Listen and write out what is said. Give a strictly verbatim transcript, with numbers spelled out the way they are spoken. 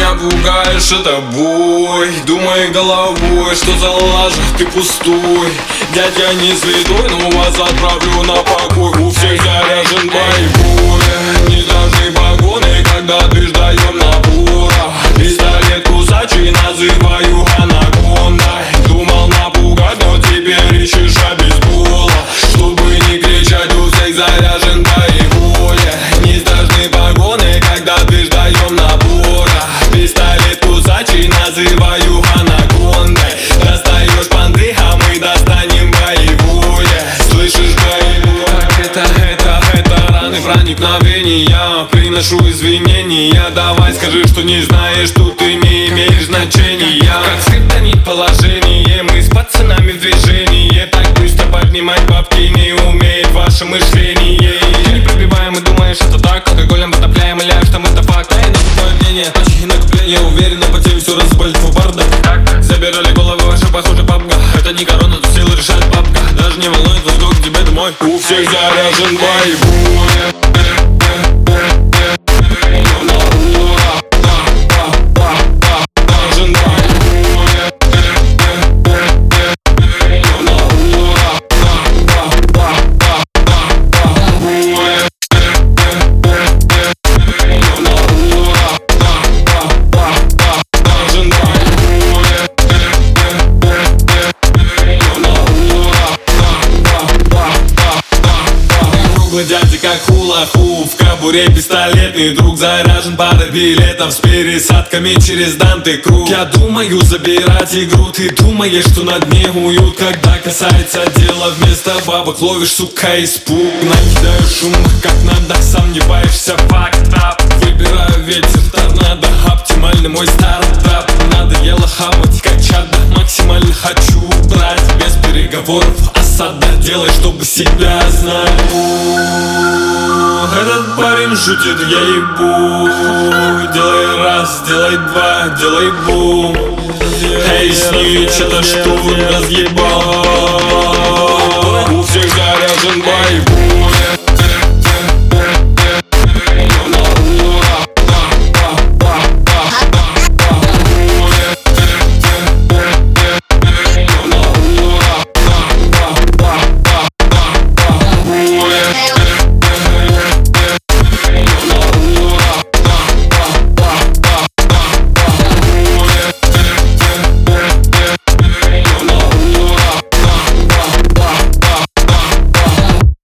меня пугаешь, это бой. Думай головой, что за лажа, ты пустой. Дядя не святой, но вас отправлю на покой. У всех заряжен боевой. Не должны погоны, когда дождаем набора. Пистолет кусачий называю анакондой. Думал напугать, но теперь ищешь обезбола. Чтобы не кричать, у всех заряжен боевой. Не должны погоны, когда дождаем набора. Пистолет кусачий называю анакондой. Достаешь понты, а мы достанем боевое. Слышишь, боевое? Это, это, это раны проникновения. Приношу извинения. Давай скажи, что не знаешь, тут ты не имеешь значения. Как скриптонит положение, мы с пацанами в движении. Так быстро поднимать бабки не умеет ваше мышление. Непробиваемый, думаешь, это так? Алкоголем потопляем, ляжь, там это факт. Эй, такое мнение, точки накопления. Уверенно по теме все разболит в бардак. Забирали головы ваши, похоже, папка. Это не корона, тут силы решает папка. Даже не волнует вас, сколько тебе домой. У всех заряжен боевой. Дядя как хула-ху, в кобуре пистолетный друг. Заряжен пара билетов с пересадками через Данте круг. Я думаю забирать игру, ты думаешь, что на дне уют. Когда касается дела, вместо бабок ловишь, сука, испуг. Накидаю шум, как надо, сомневаешься, факт-ап. Выбираю ветер, торнадо, оптимальный мой стартап. Надоело хавать, как чадо, максимально хочу брать. Без переговоров, осада, делай, чтобы себя знать. Этот парень шутит, я ебу. Делай раз, делай два, делай бум. Эй, снич, это что разъебал.